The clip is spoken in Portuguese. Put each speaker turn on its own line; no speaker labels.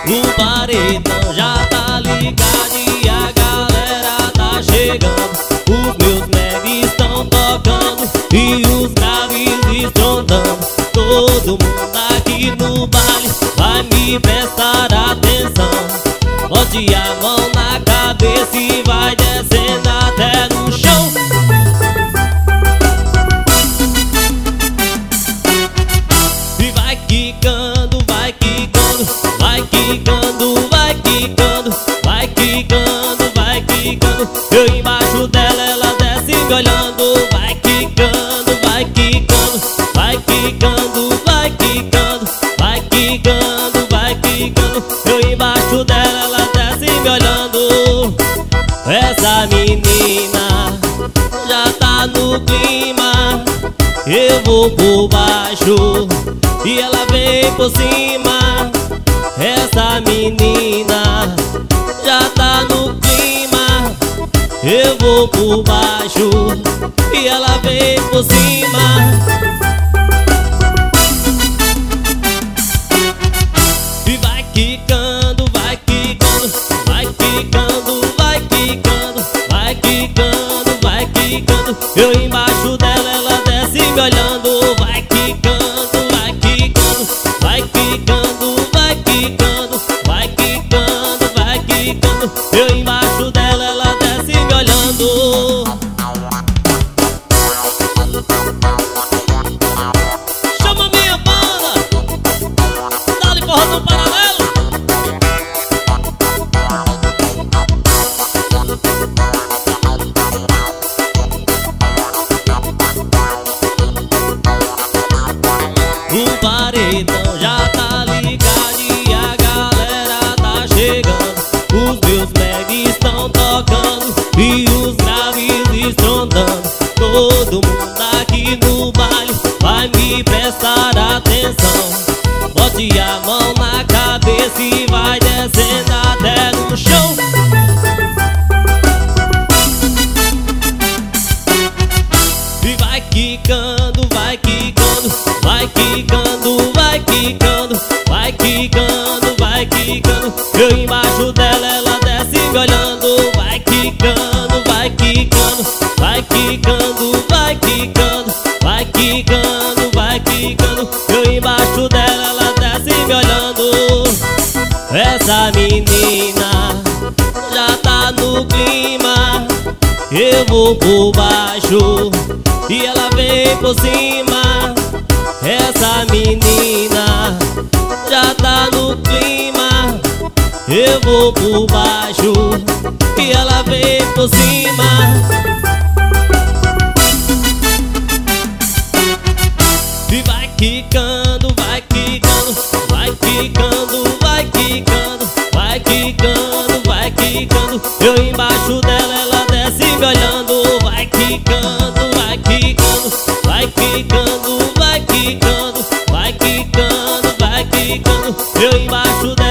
O paredão já tá ligado e a galera tá chegando. Os meus megs estão tocando e os graves estrondando. Todo mundo aqui no baile vai me prestar atenção. Bote a mão na cabeça e vai descendo até no chão. E vai quicando, vai quicando, vai quicando, vai quicando, vai quicando, vai quicando. Eu embaixo dela, ela desce me olhando. Vai quicando, vai quicando, vai quicando, vai quicando, vai quicando, vai quicando. Eu embaixo dela, ela desce me olhando. Essa menina já tá no clima. Eu vou por baixo e ela vem por cima. Essa menina já tá no clima. Eu vou por baixo e ela vem por cima. E vai quicando, vai quicando, vai quicando, vai quicando, vai quicando, vai quicando. Eu embaixo dela, ela desce me olhando. Vai quicando, vai quicando, vai quicando, vai quicando, vai quicando, vai quicando. Eu embaixo dela, ela desce me olhando. Chama minha banda, dá-lhe porra no paralelo. O paredão já tá ligado e a galera tá chegando. Os meus megs estão tocando e os graves estrondando. Todo mundo aqui no baile vai me prestar atenção. Bote a mão na cabeça e vai descendo até no chão. E vai quicando, vai quicando, vai quicando, vai quicando, vai quicando, vai quicando. Eu embaixo dela, ela desce me olhando. Vai quicando, vai quicando, vai quicando, vai quicando, vai quicando, vai quicando. Eu embaixo dela, ela desce me olhando. Essa menina já tá no clima. Eu vou por baixo e ela vem por cima. Essa menina já tá no clima. Eu vou por baixo e ela vem por cima. E vai quicando, vai quicando, vai quicando, vai quicando, vai quicando, vai quicando. Eu embaixo dela, ela desce me olhando. Vai quicando, vai quicando, vai quicando, vai quicando, vai quicando, vai quicando. Eu embaixo dela.